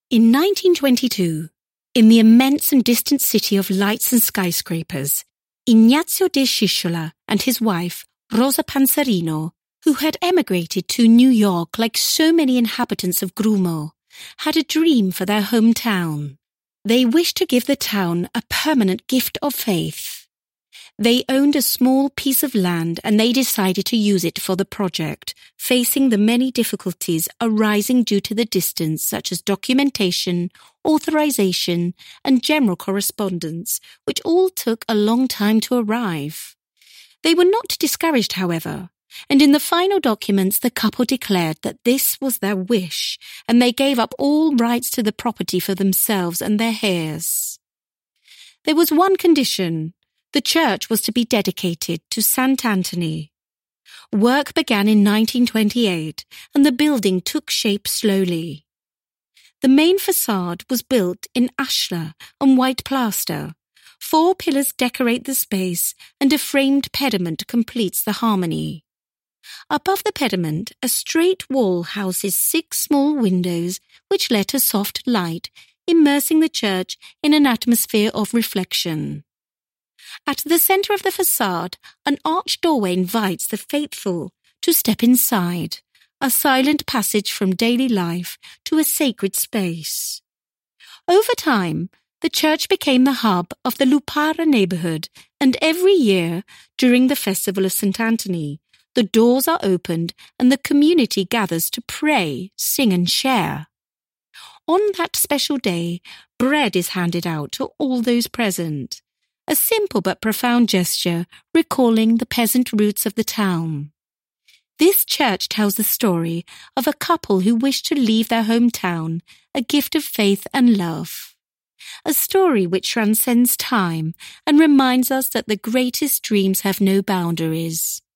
In 1922, in the immense and distant city of lights and skyscrapers, Ignazio de Sciascia and his wife, Rosa Panzarino, who had emigrated to New York like so many inhabitants of Grumo, had a dream for their hometown. They wished to give the town a permanent gift of faith. They owned a small piece of land and they decided to use it for the project, facing the many difficulties arising due to the distance, such as documentation, authorization, and general correspondence, which all took a long time to arrive. They were not discouraged, however, and in the final documents the couple declared that this was their wish, and they gave up all rights to the property for themselves and their heirs. There was one condition. The church was to be dedicated to Saint Anthony. Work began in 1928, and the building took shape slowly. The main facade was built in ashlar and white plaster. 4 pillars decorate the space, and a framed pediment completes the harmony. Above the pediment, a straight wall houses 6 small windows which let a soft light, immersing the church in an atmosphere of reflection. At the centre of the facade, an arched doorway invites the faithful to step inside, a silent passage from daily life to a sacred space. Over time, the church became the hub of the Lupara neighbourhood, and every year, during the festival of St. Anthony, the doors are opened and the community gathers to pray, sing and share. On that special day, bread is handed out to all those present. A simple but profound gesture recalling the peasant roots of the town. This church tells the story of a couple who wished to leave their hometown, a gift of faith and love. A story which transcends time and reminds us that the greatest dreams have no boundaries.